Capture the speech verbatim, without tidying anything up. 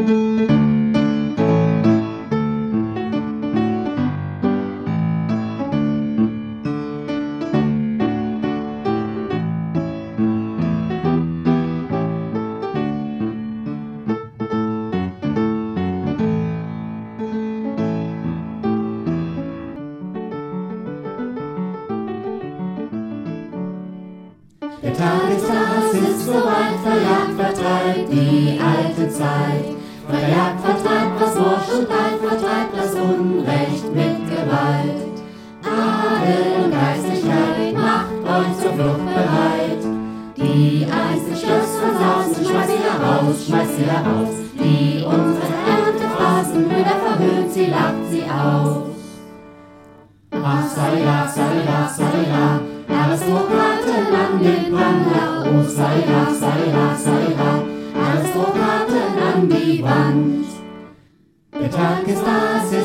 Der Tagestag ist soweit, verjagt, vertreibt die alte Zeit. Verjagt, vertreibt das Morsch und Leid, vertreibt das Unrecht mit Gewalt. Adel und Geistlichkeit, macht euch zur Flucht bereit. Die einst Schloss versausen, schmeißt sie heraus, schmeißt sie heraus. Die unsere Erntephrasen wieder verhöhnt, sie lacht sie aus. Ach, Salila, Salila, Salila, Aristokraten an den Pranger, oh Salila, Salila, Salila, Aristokraten an die Wand. Der Tag ist da,